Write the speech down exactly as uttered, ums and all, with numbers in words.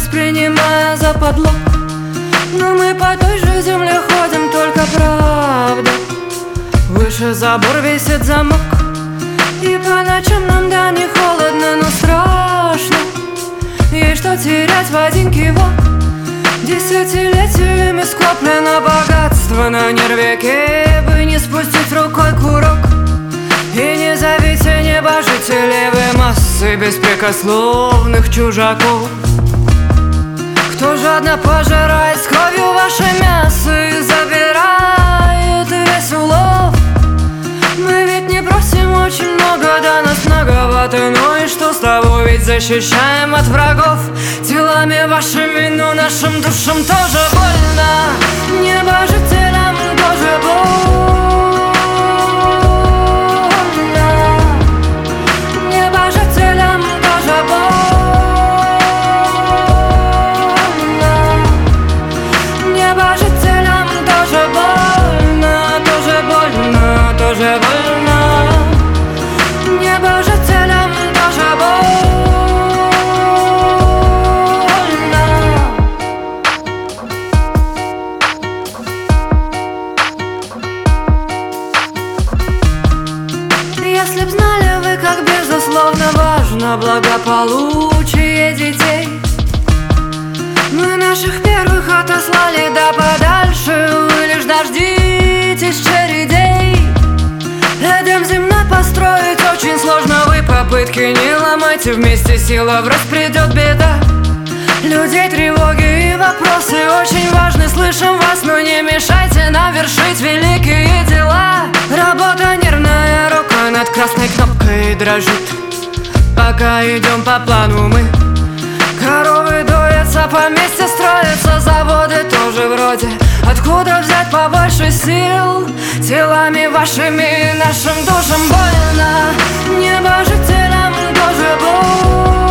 воспринимая за подлог. Но мы по той же земле ходим, только правда выше забор висит замок. И по ночам нам да не холодно, но страшно. Есть что терять в один кивок. Десятилетиями скоплено богатство на нервике, бы не спустить рукой курок. И не зовите небожителей, вы массы беспрекословных чужаков. Кто жадно пожирает с кровью ваше мясо и забирает весь улов. Мы ведь не просим очень много, да нас многовато. Ну и что с того, ведь защищаем от врагов. Телами вашими, но нашим душам тоже больно. Небожителям тоже больно. Небожителям тоже больно. Небожителям тоже больно, тоже больно, тоже больно. Небожителям тоже больно. Если б знали вы, как безусловно важно благополучие детей. Мы наших первых отослали да подальше, вы лишь дождитесь чередей. Эдем земной построить очень сложно, вы попытки не ломайте, вместе сила в раз придет беда. Людей тревоги и вопросы очень важны, слышим вас, но не мешайте нам вершить великие дела. Работа нервная, рука над красной кнопкой дрожит. Пока идем по плану мы. Коровы доятся, поместья строятся, заводы тоже вроде. Откуда взять побольше сил? Телами вашими, нашим душам больно. Небожителям тоже больно.